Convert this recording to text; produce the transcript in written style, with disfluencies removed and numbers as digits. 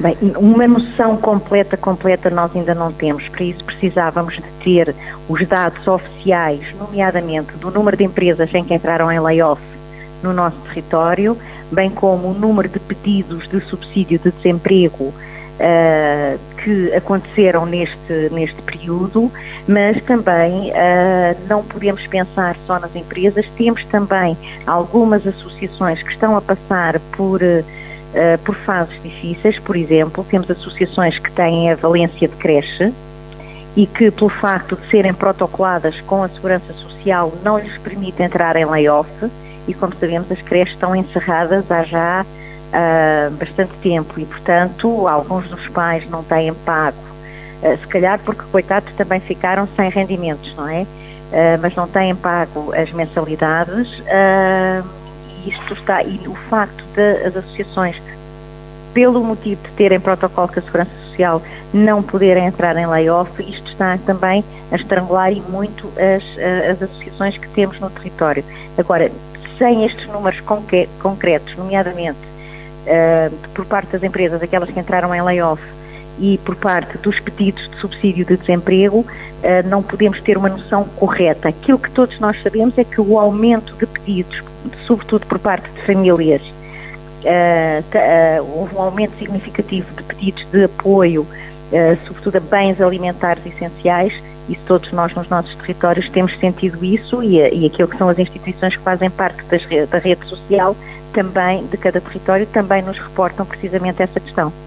Bem, uma noção completa nós ainda não temos. Para isso precisávamos de ter os dados oficiais, nomeadamente do número de empresas em que entraram em layoff no nosso território, bem como o número de pedidos de subsídio de desemprego que aconteceram neste período, mas também não podemos pensar só nas empresas. Temos também algumas associações que estão a passar por fases difíceis. Por exemplo, temos associações que têm a valência de creche e que, pelo facto de serem protocoladas com a Segurança Social, não lhes permite entrar em layoff, e, como sabemos, as creches estão encerradas há já bastante tempo e, portanto, alguns dos pais não têm pago, se calhar porque, coitados, também ficaram sem rendimentos, não é? Mas não têm pago as mensalidades, e o facto das associações, pelo motivo de terem protocolo com a Segurança Social, não poderem entrar em layoff, isto está também a estrangular e muito as associações que temos no território. Agora, sem estes números concretos, nomeadamente por parte das empresas, aquelas que entraram em layoff, e por parte dos pedidos de subsídio de desemprego, não podemos ter uma noção correta. Aquilo que todos nós sabemos é que o aumento de pedidos, sobretudo por parte de famílias, houve um aumento significativo de pedidos de apoio, sobretudo a bens alimentares essenciais. Isso todos nós nos nossos territórios temos sentido isso, e aquilo que são as instituições que fazem parte da rede social também, de cada território, também nos reportam precisamente essa questão.